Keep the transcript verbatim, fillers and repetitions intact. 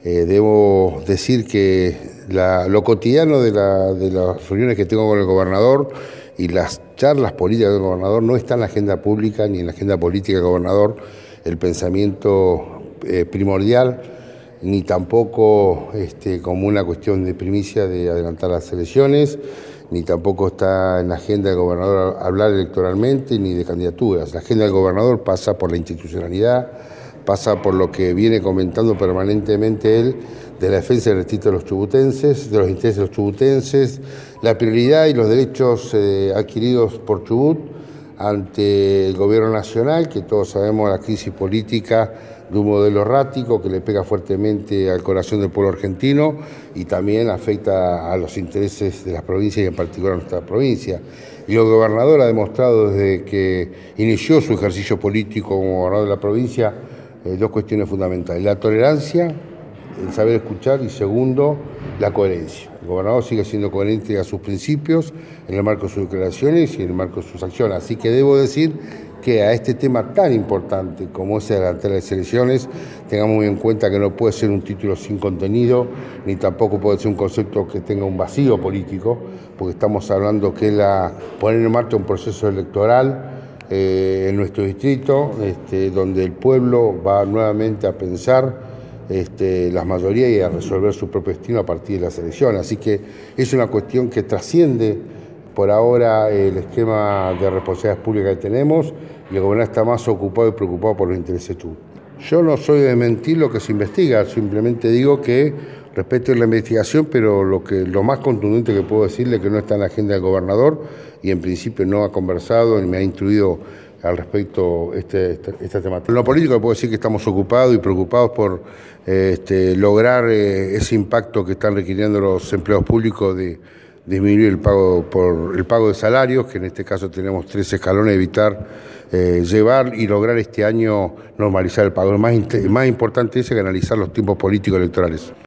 Eh, debo decir que la, lo cotidiano de, la, de las reuniones que tengo con el gobernador y las charlas políticas del gobernador no está en la agenda pública ni en la agenda política del gobernador el pensamiento eh, primordial, ni tampoco este, como una cuestión de primicia de adelantar las elecciones, ni tampoco está en la agenda del gobernador hablar electoralmente ni de candidaturas. La agenda del gobernador pasa por la institucionalidad, pasa por lo que viene comentando permanentemente él de la defensa del distrito de los chubutenses, de los intereses de los chubutenses, la prioridad y los derechos eh, adquiridos por Chubut ante el gobierno nacional, que todos sabemos la crisis política de un modelo errático que le pega fuertemente al corazón del pueblo argentino y también afecta a los intereses de las provincias y en particular a nuestra provincia. Y el gobernador ha demostrado desde que inició su ejercicio político como gobernador de la provincia eh, dos cuestiones fundamentales: la tolerancia, el saber escuchar, y segundo, la coherencia. El gobernador sigue siendo coherente a sus principios en el marco de sus declaraciones y en el marco de sus acciones. Así que debo decir que a este tema tan importante como es adelantar las elecciones, tengamos muy en cuenta que no puede ser un título sin contenido, ni tampoco puede ser un concepto que tenga un vacío político, porque estamos hablando que es la, poner en marcha un proceso electoral eh, en nuestro distrito, este, donde el pueblo va nuevamente a pensar Este, las mayorías y a resolver su propio destino a partir de las elecciones. Así que es una cuestión que trasciende por ahora el esquema de responsabilidades públicas que tenemos, y el gobernador está más ocupado y preocupado por los intereses de Chubut. Yo no soy de mentir lo que se investiga, simplemente digo que respeto la investigación, pero lo, que, lo más contundente que puedo decirle es que no está en la agenda del gobernador y en principio no ha conversado ni me ha instruido al respecto este, esta, esta temática. En lo político puedo decir que estamos ocupados y preocupados por eh, este, lograr eh, ese impacto que están requiriendo los empleados públicos de, de disminuir el pago por el pago de salarios, que en este caso tenemos tres escalones, evitar eh, llevar y lograr este año normalizar el pago. Lo más, más importante es analizar los tiempos políticos electorales.